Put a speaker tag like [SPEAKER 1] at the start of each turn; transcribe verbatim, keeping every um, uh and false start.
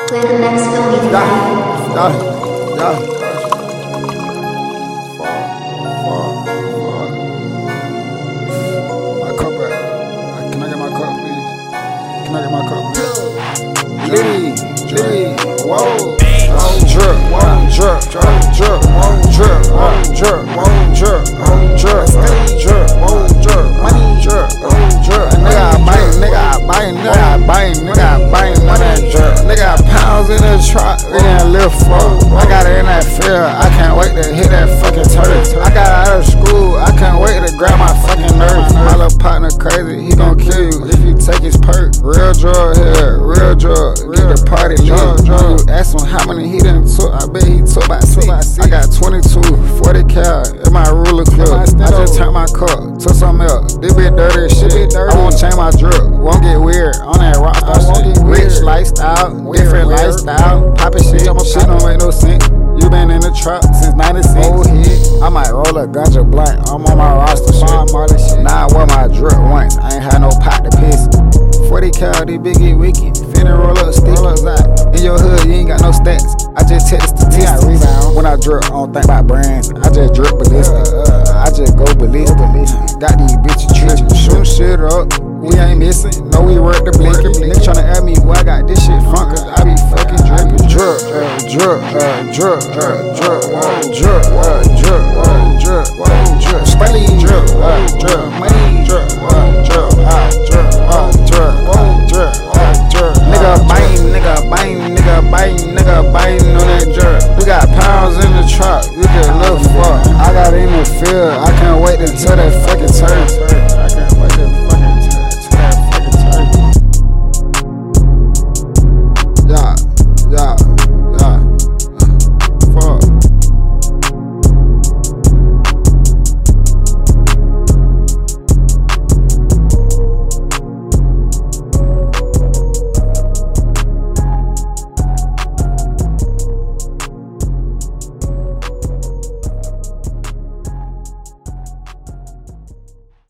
[SPEAKER 1] Where the next film is
[SPEAKER 2] Yeah,
[SPEAKER 1] at.
[SPEAKER 2] yeah, yeah. Fuck, fuck, fuck. My cup back. Can I get my cup, please? Can I get my cup, please? Liddy, Liddy, whoa. Whoa, jerk, whoa, jerk, jerk, jerk, whoa, jerk, whoa, jerk, whoa, jerk, whoa, jerk, whoa, jerk, whoa, jerk, money, jerk, whoa, jerk. Nigga, I bite, nigga, I bite, nigga, I bite, nigga, I bite, money, jerk. Nigga, I pounds in the truck, we didn't live for. I got it in that field, I can't wait to hit that fucking turtle. I got out of school, I can't wait to grab my fucking nerves. My little partner crazy, he gon' kill you if you take his perk. Real drug here, real drug, get the party lit. You ask him how many he done took, I bet he took about six. I got twenty-two, forty cal in my ruler club. I just turned my cup to some else. This bit dirty as shit. I won't change my drip, won't get weird on that rock star shit. Rich lifestyle, different lifestyle, poppin' shit. Shit don't make no sense. You been in the trap since ninety-six. Old hit. I might roll a ganja blunt. I'm on my roster shit. Now I wear my drip once. I ain't had no pot to piss. forty cal, these biggie wicked. Finna roll up stick. In your hood, you ain't got no stats. I just check the statistics. When I drip, I don't think about brands. I just drip ballistic. I just go ballistic. Got these bitches tripping. Shoot shit up. We ain't missing. No, we work the blinking. Nigga tryna ask me why I got this shit funk, cause I be fucking dripping. Drip, uh, drip, uh, drip, uh, drip, uh, drip, uh, drip, uh, drip, uh, drip, spelly drip, uh, drip, money drip.